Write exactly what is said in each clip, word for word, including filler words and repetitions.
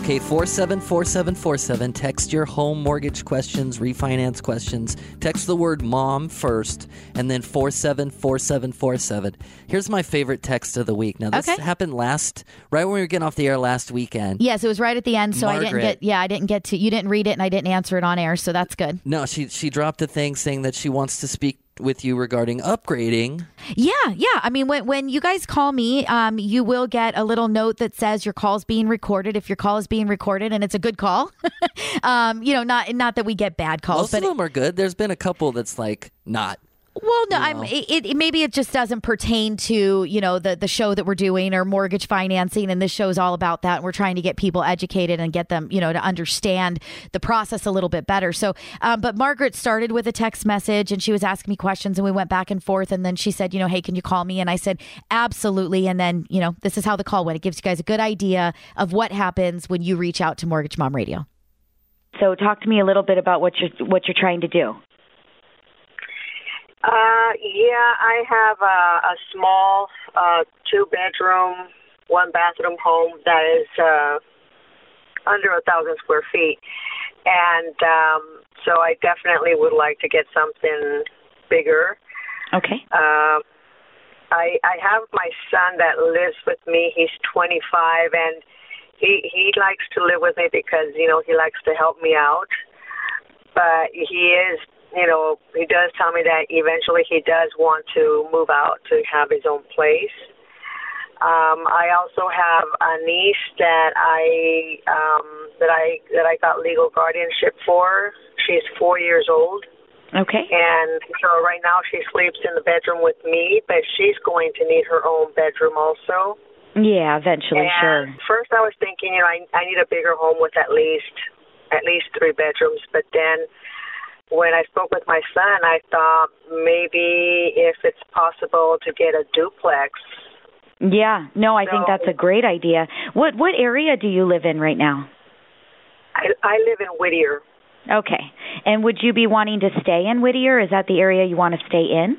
Okay, four seven four seven four seven. Text your home mortgage questions, refinance questions. Text the word mom first, and then four seven four seven four seven. Here's my favorite text of the week. Now, this Okay. happened last, right when we were getting off the air last weekend. Yes, it was right at the end, so I didn't Margaret. get, yeah, I didn't get to, you didn't read it, and I didn't answer it on air, so that's good. No, she she dropped a thing saying that she wants to speak with you regarding upgrading. Yeah, yeah. I mean, when when you guys call me, um, you will get a little note that says your call's being recorded. If your call is being recorded and it's a good call, um, you know, not not that we get bad calls, Most but of them are good. There's been a couple that's like not. well, no, you I'm. know. It, it maybe it just doesn't pertain to you know the the show that we're doing or mortgage financing, and this show's all about that. And we're trying to get people educated and get them you know to understand the process a little bit better. So, um, but Margaret started with a text message, and she was asking me questions, and we went back and forth, and then she said, you know, hey, can you call me? And I said, absolutely. And then you know, this is how the call went. It gives you guys a good idea of what happens when you reach out to Mortgage Mom Radio. So, talk to me a little bit about what you're what you're trying to do. Uh, yeah, I have a, a small uh, two-bedroom, one-bathroom home that is uh, under a thousand square feet, and um, so I definitely would like to get something bigger. Okay. Um, I I have my son that lives with me. He's twenty-five, and he he likes to live with me because you know he likes to help me out, but he is. You know, he does tell me that eventually he does want to move out to have his own place. Um, I also have a niece that I um, that I that I got legal guardianship for. She's four years old. Okay. And so right now she sleeps in the bedroom with me, but she's going to need her own bedroom also. Yeah, eventually, and sure. First, I was thinking, you know, I I need a bigger home with at least at least three bedrooms, but then. When I spoke with my son, I thought maybe if it's possible to get a duplex. Yeah, no, I so, think that's a great idea. What what area do you live in right now? I, I live in Whittier. Okay. And would you be wanting to stay in Whittier? Is that the area you want to stay in?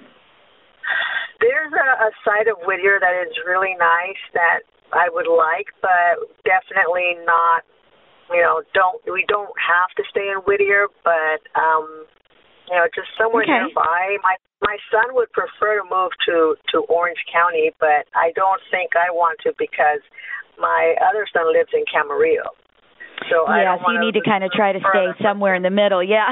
There's a, a side of Whittier that is really nice that I would like, but definitely not. You know, don't we don't have to stay in Whittier, but um, you know, just somewhere okay. nearby. My my son would prefer to move to to Orange County, but I don't think I want to because my other son lives in Camarillo. So I yeah, don't so you need to kind of try to stay somewhere in the middle. Yeah,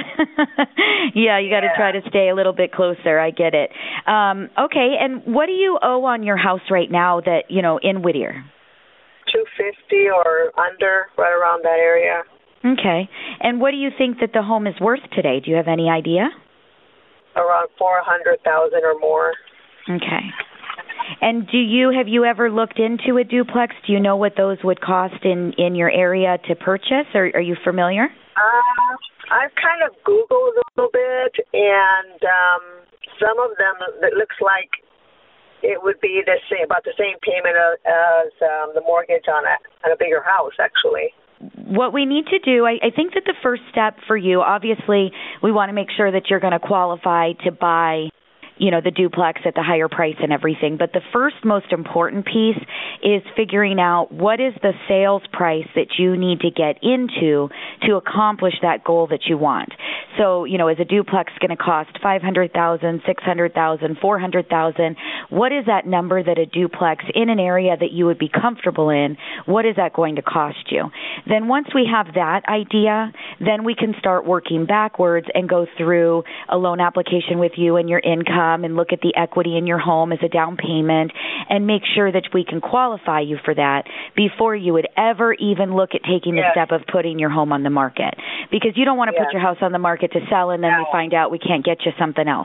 yeah, you got to yeah. try to stay a little bit closer. I get it. Um, okay, and what do you owe on your house right now? That you know in Whittier. two fifty or under, right around that area. Okay. And what do you think that the home is worth today? Do you have any idea? Around four hundred thousand or more. Okay. And do you have you ever looked into a duplex? Do you know what those would cost in, in your area to purchase, or are you familiar? Uh, I've kind of Googled a little bit, and um, some of them, it looks like it would be the same, about the same payment as um, the mortgage on a on a bigger house, actually. What we need to do, I, I think that the first step for you, obviously, we want to make sure that you're going to qualify to buy, you know, the duplex at the higher price and everything. But the first most important piece is figuring out what is the sales price that you need to get into to accomplish that goal that you want. So, you know, is a duplex going to cost five hundred thousand dollars, six hundred thousand dollars, four hundred thousand dollars? What is that number that a duplex in an area that you would be comfortable in, what is that going to cost you? Then once we have that idea, then we can start working backwards and go through a loan application with you and your income and look at the equity in your home as a down payment and make sure that we can qualify you for that before you would ever even look at taking the yes. step of putting your home on the market. Because you don't want to yes. put your house on the market to sell and then no. we find out we can't get you something else.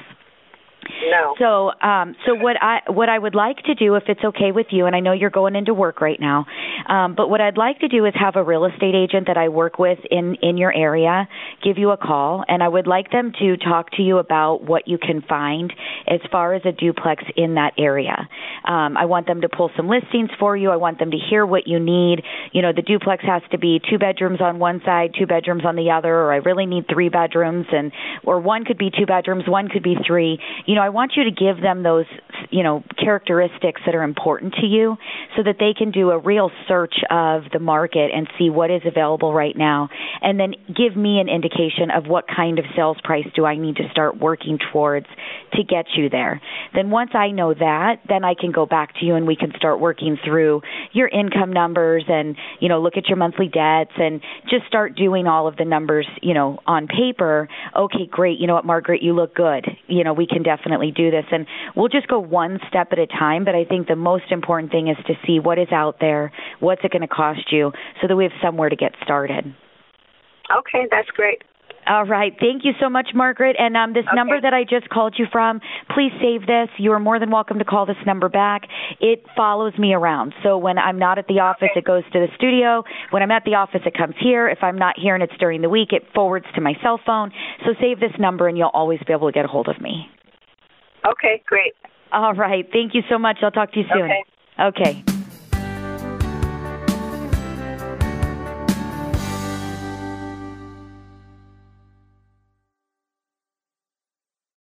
No. So, um, so what I what I would like to do, if it's okay with you, and I know you're going into work right now, um, but what I'd like to do is have a real estate agent that I work with in, in your area give you a call, and I would like them to talk to you about what you can find as far as a duplex in that area. Um, I want them to pull some listings for you. I want them to hear what you need. You know, the duplex has to be two bedrooms on one side, two bedrooms on the other, or I really need three bedrooms, and or one could be two bedrooms, one could be three. You know, I want you to give them those, you know, characteristics that are important to you so that they can do a real search of the market and see what is available right now, and then give me an indication of what kind of sales price do I need to start working towards to get you there. Then once I know that, then I can go back to you and we can start working through your income numbers and, you know, look at your monthly debts and just start doing all of the numbers, you know, on paper. Okay, great. You know what, Margaret, you look good. You know, we can definitely do this. And we'll just go one step at a time. But I think the most important thing is to see what is out there, what's it going to cost you, so that we have somewhere to get started. Okay, that's great. All right. Thank you so much, Margaret. And um, this okay. number that I just called you from, please save this. You are more than welcome to call this number back. It follows me around. So when I'm not at the office, okay. it goes to the studio. When I'm at the office, it comes here. If I'm not here and it's during the week, it forwards to my cell phone. So save this number and you'll always be able to get a hold of me. Okay, great. All right. Thank you so much. I'll talk to you soon. Okay. Okay.